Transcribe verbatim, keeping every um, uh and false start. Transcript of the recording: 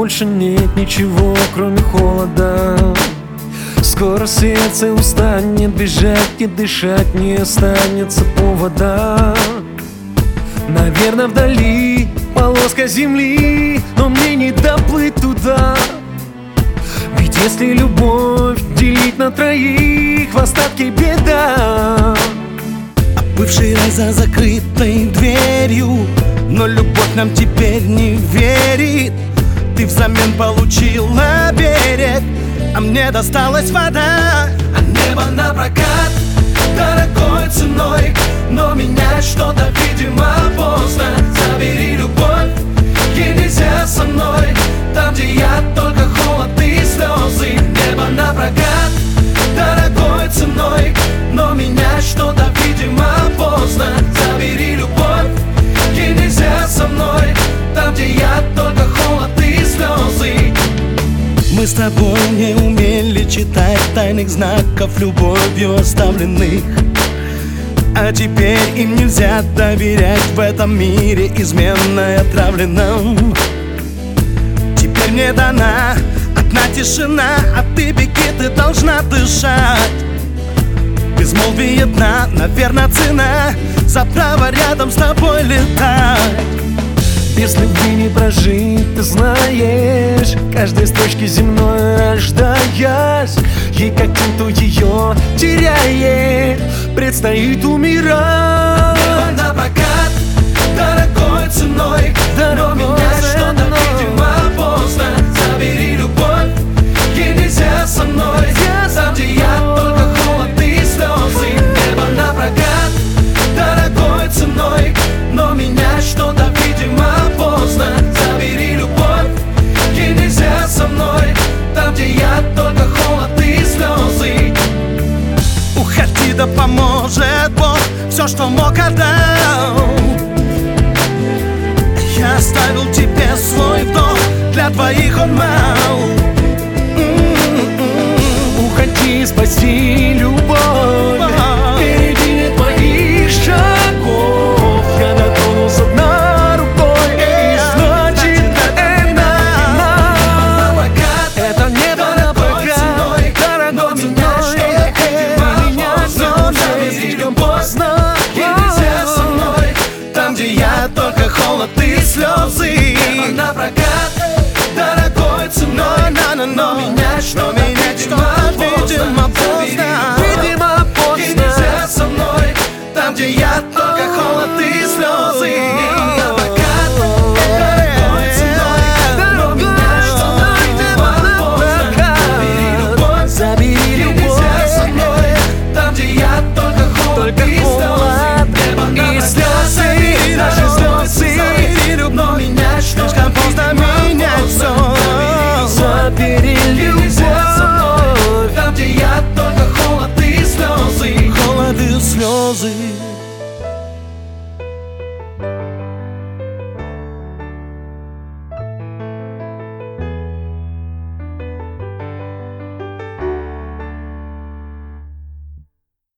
больше нет ничего, кроме холода. Скоро сердце устанет бежать и дышать, не останется повода. Наверное, вдали полоска земли, но мне не доплыть туда. Ведь если любовь делить на троих, в остатке беда. А бывший рай за закрытой дверью, но любовь нам теперь не верит. Ты взамен получила берег, а мне досталась вода. А небо напрокат дорогой ценой, но менять что-то, видимо, поздно. Забери любовь, ей нельзя со мной, там, где я только холод и слезы. Небо напрокат дорогой ценой, но менять что-то, видимо, поздно. Забери любовь, ей нельзя со мной, там, где я только холод и слезы. Мы с тобой не умели читать тайных знаков любовью оставленных, а теперь им нельзя доверять в этом мире изменной отравленном. Теперь мне дана одна тишина, а ты беги, ты должна дышать. Безмолвие дна, наверное, цена за право рядом с тобой летать. Без любви не прожить, ты знаешь, каждой строчки земной рождаясь, ей как тенту ее теряет, предстоит умирать. Небо напрокат дорогой ценой, но менять что-то, видимо, поздно. Забери любовь, ей нельзя со мной, там, где я только холод и слезы. Небо напрокат дорогой ценой, но менять что-то, видимо, поздно. Забери любовь, ей нельзя со мной, там, где я только холод и слезы. Уходи, да поможет Бог, все, что мог, отдал. Я оставил тебе свой вдох, для двоих он мал. Уходи, спаси любовь, впереди нет твоих шагов. Я дотронулся дна рукой, и значит это нам. Это небо напрокат, дорогой ценой, менять но слишком поздно. Ей нельзя со мной, там, где я только холод и слезы. Небо напрокат дорогой ценой, но менять что менять что видимо поздно. Видимо поздно. Ей нельзя со мной, там, где я только холод и слезы. Небо напрокат дорогой ценой, но менять что видимо поздно. Забери любовь, Забери ей нельзя со мной, там, где я только холод Только и холод слезы. Небо и слезы, напрокат даже слезы. забери любовь, но менять что Слишком поздно менять все. Забери любовь, там, где я только холод и слезы. Холод и слезы.